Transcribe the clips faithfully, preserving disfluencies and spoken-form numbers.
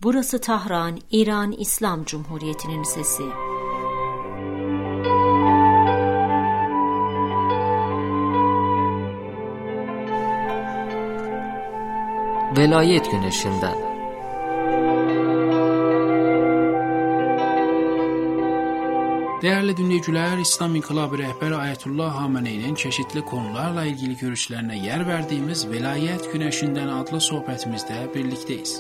Burası Tahran, İran İslam Cumhuriyeti'nin sesi. Velayet Güneşi'nden. Değerli dinleyiciler, İslam İnkılabı rehberi Ayetullah Hamene'nin çeşitli konularla ilgili görüşlerine yer verdiğimiz Velayet Güneşi'nden adlı sohbetimizde birlikteyiz.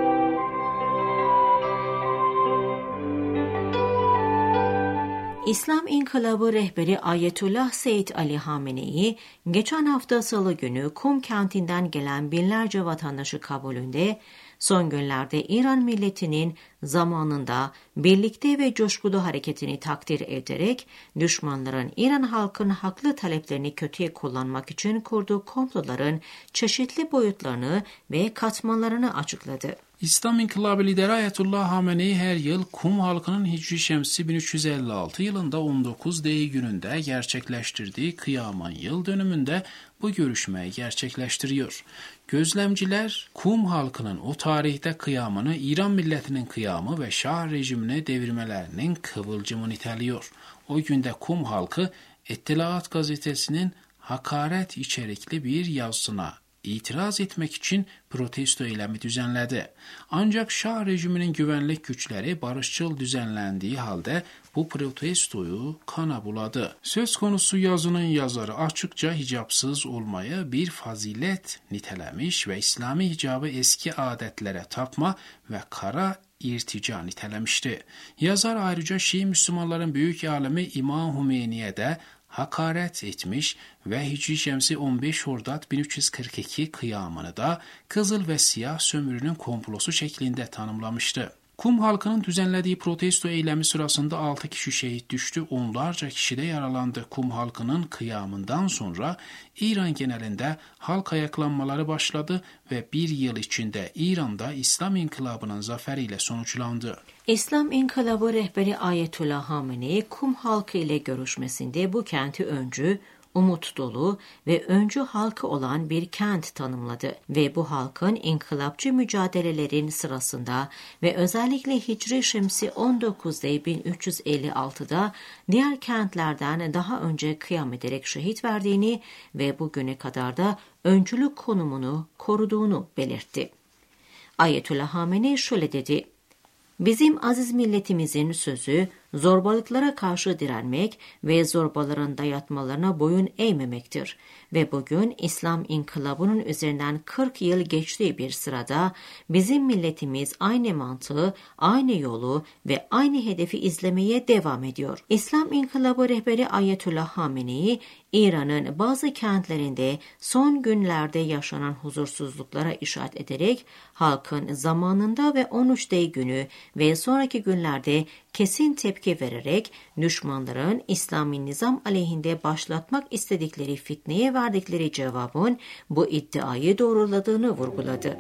İslam İnkılabı rehberi Ayetullah Seyyid Ali Hamene'yi geçen hafta Salı günü Kum kentinden gelen binlerce vatandaşı kabulünde son günlerde İran milletinin zamanında birlikte ve coşkulu hareketini takdir ederek düşmanların İran halkının haklı taleplerini kötüye kullanmak için kurduğu komploların çeşitli boyutlarını ve katmanlarını açıkladı. İslam İnkılabı lideri Ayetullah Hamenei her yıl Kum halkının Hicri Şemsi bin üç yüz elli altı yılında on dokuz Dey gününde gerçekleştirdiği Kıyamın yıl dönümünde bu görüşmeyi gerçekleştiriyor. Gözlemciler Kum halkının o tarihte kıyamını İran milletinin kıyamı ve Şah rejimini devirmelerinin kıvılcımı niteliyor. O günde Kum halkı İttilaat gazetesinin hakaret içerikli bir yazısına itiraz etmek için protesto eylemi düzenledi. Ancak Şah rejiminin güvenlik güçleri barışçıl düzenlendiği halde bu protestoyu kana buladı. Söz konusu yazının yazarı açıkça hicapsız olmayı bir fazilet nitelemiş ve İslami hicabı eski adetlere tapma ve kara irtica nitelemişti. Yazar ayrıca Şii Müslümanların büyük alemi İmam Hümeyni'ye de hakaret etmiş ve Hicri Şemsi on beş Hordat bin üç yüz kırk iki kıyamını da Kızıl ve Siyah sömürünün komplosu şeklinde tanımlamıştı. Kum halkının düzenlediği protesto eylemi sırasında altı kişi şehit düştü, onlarca kişi de yaralandı. Kum halkının kıyamından sonra İran genelinde halk ayaklanmaları başladı ve bir yıl içinde İran'da İslam İnkılabı'nın zaferiyle sonuçlandı. İslam İnkılabı rehberi Ayetullah Hamenei Kum halkı ile görüşmesinde bu kenti öncü, umut dolu ve öncü halkı olan bir kent tanımladı ve bu halkın inkılapçı mücadelelerin sırasında ve özellikle Hicri Şemsi on dokuz Dey bin üç yüz elli altıda diğer kentlerden daha önce kıyam ederek şehit verdiğini ve bugüne kadar da öncülük konumunu koruduğunu belirtti. Ayetullah Hamenei şöyle dedi: Bizim aziz milletimizin sözü, zorbalıklara karşı direnmek ve zorbaların dayatmalarına boyun eğmemektir. Ve bugün İslam İnkılabı'nın üzerinden kırk yıl geçtiği bir sırada bizim milletimiz aynı mantığı, aynı yolu ve aynı hedefi izlemeye devam ediyor. İslam İnkılabı rehberi Ayetullah Hamenei, İran'ın bazı kentlerinde son günlerde yaşanan huzursuzluklara işaret ederek halkın zamanında ve on üç Dey günü ve sonraki günlerde kesin tepki vererek düşmanların İslami nizam aleyhinde başlatmak istedikleri fitneye verdikleri cevabın bu iddiayı doğruladığını vurguladı.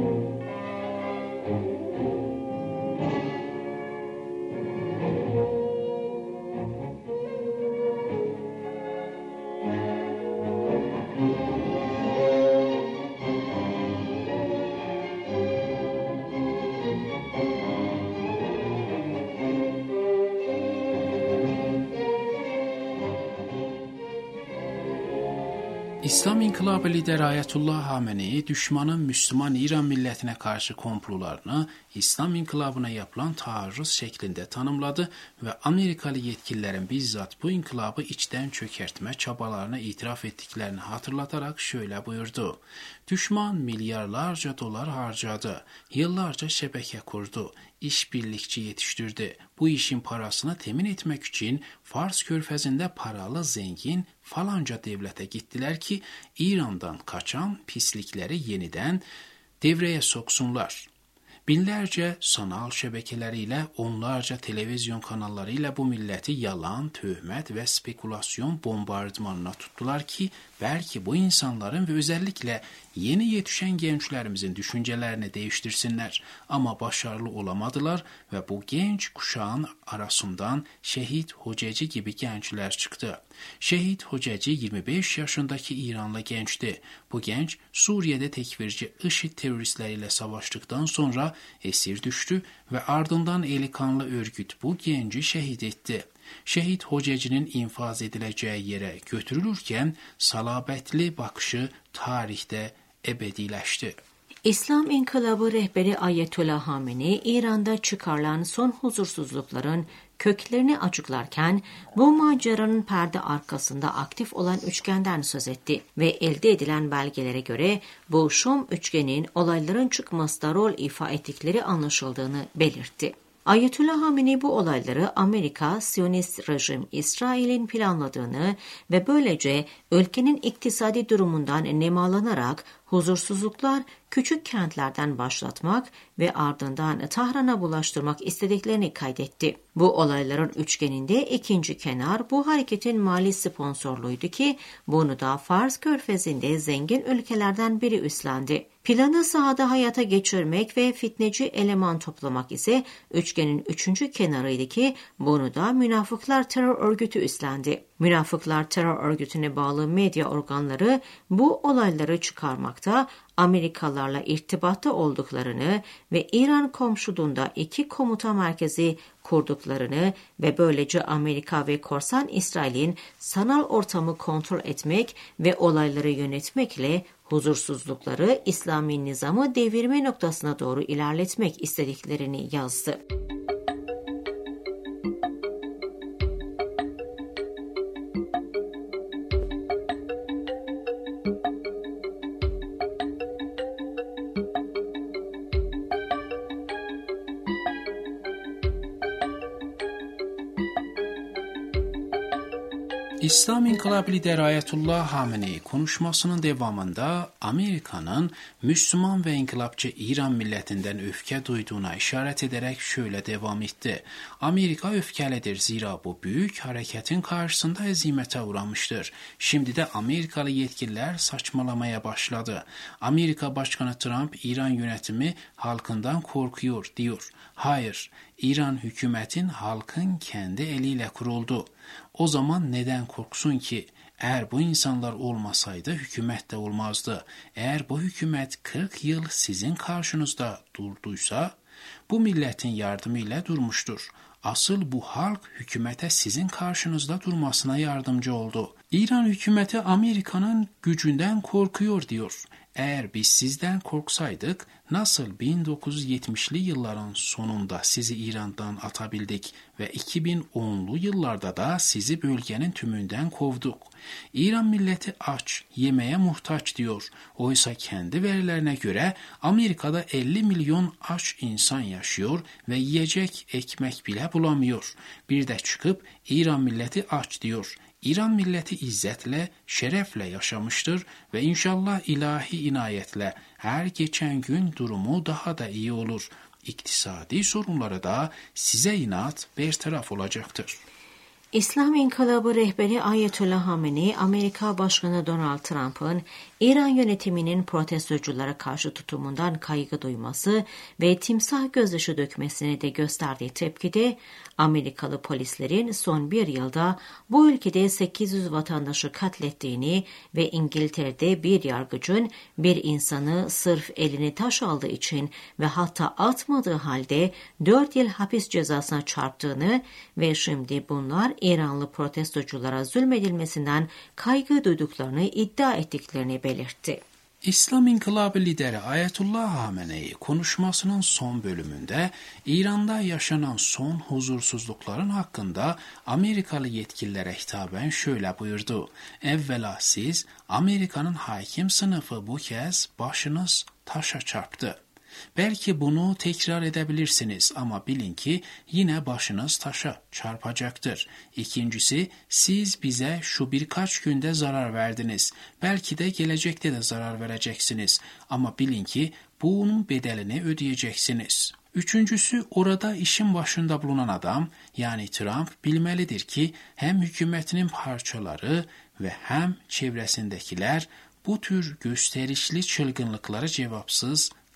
İslam İnkılabı lideri Ayetullah Hamenei, düşmanın Müslüman İran milletine karşı komplolarını İslam İnkılabı'na yapılan taarruz şeklinde tanımladı ve Amerikalı yetkililerin bizzat bu inkılabı içten çökertme çabalarını itiraf ettiklerini hatırlatarak şöyle buyurdu: Düşman milyarlarca dolar harcadı, yıllarca şebeke kurdu, işbirlikçi yetiştirdi. Bu işin parasını temin etmek için Fars Körfezi'nde paralı zengin falanca devlete gittiler ki İran'dan kaçan pislikleri yeniden devreye soksunlar. Binlerce sanal şebekeleriyle, onlarca televizyon kanallarıyla bu milleti yalan, töhmet ve spekülasyon bombardımanına tuttular ki belki bu insanların ve özellikle yeni yetişen gençlerimizin düşüncelerini değiştirsinler. Ama başarılı olamadılar ve bu genç kuşağın arasından Şehit Hoceci gibi gençler çıktı. Şehit Hoceci yirmi beş yaşındaki İranlı gençti. Bu genç Suriye'de tekfirci IŞİD teröristleriyle savaştıktan sonra esir düşdü və ardından eli kanlı örgüt bu genci şəhid etdi. Şəhid Hocecinin infaz ediləcəyi yerə götürülürkən salabətli baxışı tarixdə ebediləşdi. İslam İnkılabı rehberi Ayetullah Hamenei, İran'da çıkarılan son huzursuzlukların köklerini açıklarken bu maceranın perde arkasında aktif olan üçgenden söz etti ve elde edilen belgelere göre bu Şam üçgenin olayların çıkmasında rol ifa ettikleri anlaşıldığını belirtti. Ayetullah Hamenei bu olayları Amerika, Siyonist rejim İsrail'in planladığını ve böylece ülkenin iktisadi durumundan nemalanarak huzursuzluklar küçük kentlerden başlatmak ve ardından Tahran'a bulaştırmak istediklerini kaydetti. Bu olayların üçgeninde ikinci kenar bu hareketin mali sponsorluydu ki bunu da Fars Körfezi'nde zengin ülkelerden biri üstlendi. Planı sahada hayata geçirmek ve fitneci eleman toplamak ise üçgenin üçüncü kenarıydı ki bunu da Münafıklar Terör Örgütü üstlendi. Münafıklar Terör Örgütü'ne bağlı medya organları bu olayları çıkarmakta, Amerikalılarla irtibatta olduklarını ve İran komşuluğunda iki komuta merkezi kurduklarını ve böylece Amerika ve korsan İsrail'in sanal ortamı kontrol etmek ve olayları yönetmekle huzursuzlukları İslami nizamı devirme noktasına doğru ilerletmek istediklerini yazdı. İslam İnkılabı lideri Ayetullah Hamenei konuşmasının devamında Amerika'nın Müslüman ve inkılapçı İran milletinden öfke duyduğuna işaret ederek şöyle devam etti. Amerika öfkelidir zira bu büyük hareketin karşısında hezimete uğramıştır. Şimdi de Amerikalı yetkililer saçmalamaya başladı. Amerika Başkanı Trump İran yönetimi halkından korkuyor diyor. Hayır, İran hükümetin halkın kendi eliyle kuruldu. O zaman neden korksun ki? Eğer bu insanlar olmasaydı hükümet de olmazdı. Eğer bu hükümet kırk yıl sizin karşınızda durduysa bu milletin yardımıyla durmuştur. Asıl bu halk hükümete sizin karşınızda durmasına yardımcı oldu. İran hükümeti Amerika'nın gücünden korkuyor diyor. Eğer biz sizden korksaydık nasıl bin dokuz yüz yetmişli yılların sonunda sizi İran'dan atabildik ve iki bin onlu yıllarda da sizi bölgenin tümünden kovduk. İran milleti aç, yemeğe muhtaç diyor. Oysa kendi verilerine göre Amerika'da elli milyon aç insan yaşıyor ve yiyecek ekmek bile bulamıyor. Bir de çıkıp İran milleti aç diyor. İran milleti izzetle, şerefle yaşamıştır ve inşallah ilahi inayetle her geçen gün durumu daha da iyi olur. İktisadi sorunları da size inat bertaraf olacaktır. İslam İnkılabı rehberi Ayetullah Hamenei, Amerika Başkanı Donald Trump'ın İran yönetiminin protestoculara karşı tutumundan kaygı duyması ve timsah gözyaşı dökmesine de gösterdiği tepkide Amerikalı polislerin son bir yılda bu ülkede sekiz yüz vatandaşı katlettiğini ve İngiltere'de bir yargıcın bir insanı sırf elini taş aldığı için ve hatta atmadığı halde dört yıl hapis cezasına çarptığını ve şimdi bunlar İranlı protestoculara zulmedilmesinden kaygı duyduklarını iddia ettiklerini belirtti. İslam İnkılabı lideri Ayetullah Hamenei konuşmasının son bölümünde İran'da yaşanan son huzursuzlukların hakkında Amerikalı yetkililere hitaben şöyle buyurdu. Evvela siz Amerika'nın hakim sınıfı bu kez başınız taşa çarptı. Belki bunu tekrar edebilirsiniz ama bilin ki yine başınız taşa çarpacaktır. İkincisi, siz bize şu birkaç günde zarar verdiniz. Belki de gelecekte de zarar vereceksiniz ama bilin ki bunun bedelini ödeyeceksiniz. Üçüncüsü, orada işin başında bulunan adam yani Trump bilmelidir ki hem hükümetinin parçaları ve hem çevresindekiler bu tür gösterişli çılgınlıkları cevapsız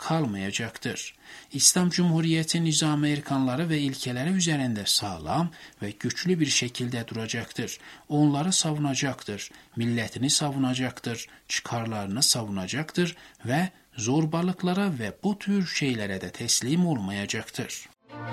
kalmayacaktır. İslam Cumhuriyeti nizam erkanları ve ilkeleri üzerinde sağlam ve güçlü bir şekilde duracaktır. Onları savunacaktır, milletini savunacaktır, çıkarlarını savunacaktır ve zorbalıklara ve bu tür şeylere de teslim olmayacaktır.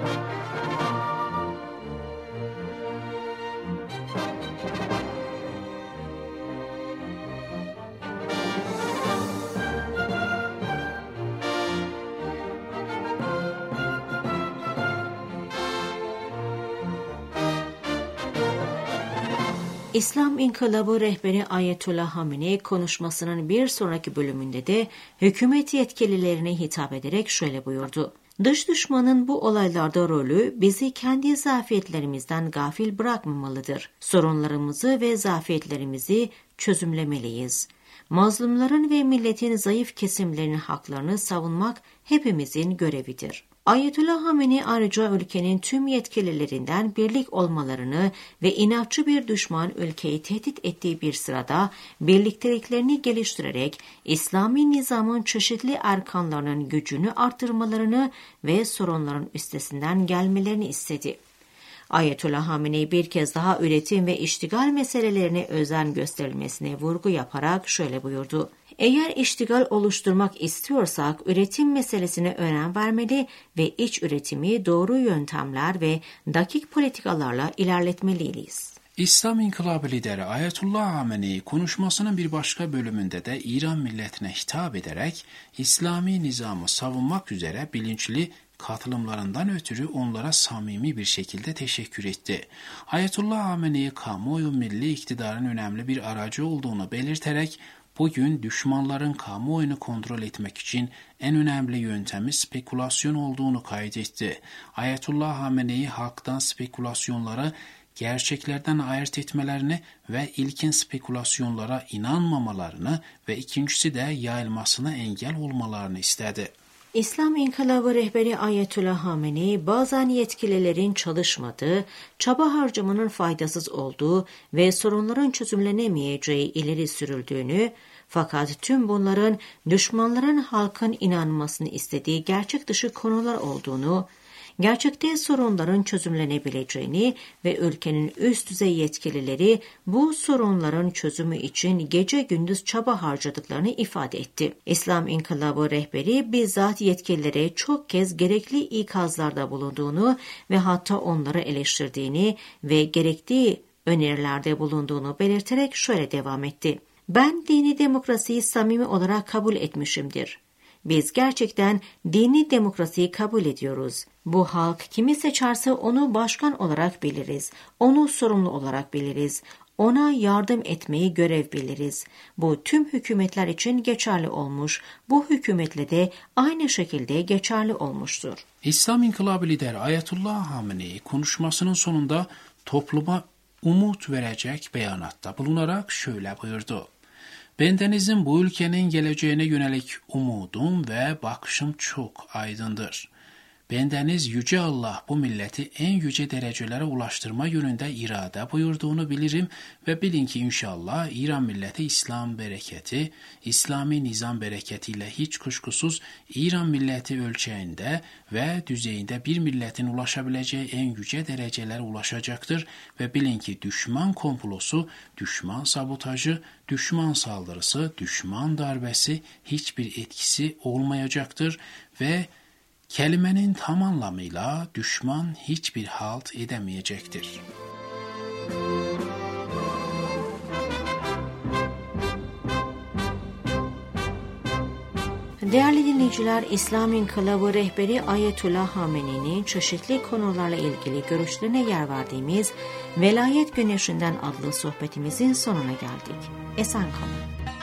İslam İnkılabı rehberi Ayetullah Hamenei konuşmasının bir sonraki bölümünde de hükümet yetkililerine hitap ederek şöyle buyurdu. Dış düşmanın bu olaylarda rolü bizi kendi zafiyetlerimizden gafil bırakmamalıdır. Sorunlarımızı ve zafiyetlerimizi çözümlemeliyiz. Mazlumların ve milletin zayıf kesimlerinin haklarını savunmak hepimizin görevidir. Ayetullah Hamenei ayrıca ülkenin tüm yetkililerinden birlik olmalarını ve inatçı bir düşman ülkeyi tehdit ettiği bir sırada birlikteliklerini geliştirerek İslami nizamın çeşitli erkanlarının gücünü artırmalarını ve sorunların üstesinden gelmelerini istedi. Ayetullah Hamenei bir kez daha üretim ve iştigal meselelerine özen gösterilmesine vurgu yaparak şöyle buyurdu. Eğer iştigal oluşturmak istiyorsak üretim meselesine önem vermeli ve iç üretimi doğru yöntemler ve dakik politikalarla ilerletmeliyiz. İslam İnkılabı lideri Ayetullah Hamenei konuşmasının bir başka bölümünde de İran milletine hitap ederek İslami nizamı savunmak üzere bilinçli katılımlarından ötürü onlara samimi bir şekilde teşekkür etti. Ayetullah Hamenei kamuoyu milli iktidarın önemli bir aracı olduğunu belirterek bugün düşmanların kamuoyunu kontrol etmek için en önemli yöntemi spekülasyon olduğunu kaydetti. Ayetullah Hamenei halktan spekülasyonları gerçeklerden ayırt etmelerini ve ilkin spekülasyonlara inanmamalarını ve ikincisi de yayılmasına engel olmalarını istedi. İslam İnkılabı rehberi Ayetullah Hamenei bazen yetkililerin çalışmadığı, çaba harcamanın faydasız olduğu ve sorunların çözümlenemeyeceği ileri sürüldüğünü, fakat tüm bunların düşmanların halkın inanmasını istediği gerçek dışı konular olduğunu, gerçekte sorunların çözümlenebileceğini ve ülkenin üst düzey yetkilileri bu sorunların çözümü için gece gündüz çaba harcadıklarını ifade etti. İslam İnkılabı rehberi bizzat yetkililere çok kez gerekli ikazlarda bulunduğunu ve hatta onları eleştirdiğini ve gerektiği önerilerde bulunduğunu belirterek şöyle devam etti. Ben dini demokrasiyi samimi olarak kabul etmişimdir. Biz gerçekten dini demokrasiyi kabul ediyoruz. Bu halk kimi seçerse onu başkan olarak biliriz. Onu sorumlu olarak biliriz. Ona yardım etmeyi görev biliriz. Bu tüm hükümetler için geçerli olmuş. Bu hükümetle de aynı şekilde geçerli olmuştur. İslam İnkılabı lideri Ayetullah Hamenei konuşmasının sonunda topluma umut verecek beyanatta bulunarak şöyle buyurdu. Bendenizin bu ülkenin geleceğine yönelik umudum ve bakışım çok aydındır. Bendeniz Yüce Allah bu milleti en yüce derecelere ulaştırma yönünde irade buyurduğunu bilirim ve bilin ki inşallah İran milleti İslam bereketi, İslami nizam bereketiyle hiç kuşkusuz İran milleti ölçeğinde ve düzeyinde bir milletin ulaşabileceği en yüce derecelere ulaşacaktır ve bilin ki düşman komplosu, düşman sabotajı, düşman saldırısı, düşman darbesi hiçbir etkisi olmayacaktır ve kelimenin tam anlamıyla düşman hiçbir halt edemeyecektir. Değerli dinleyiciler, İslam İnkılabı rehberi Ayetullah Hamenei'nin çeşitli konularla ilgili görüşlerine yer verdiğimiz Velayet Güneşi'nden adlı sohbetimizin sonuna geldik. Esen kalın.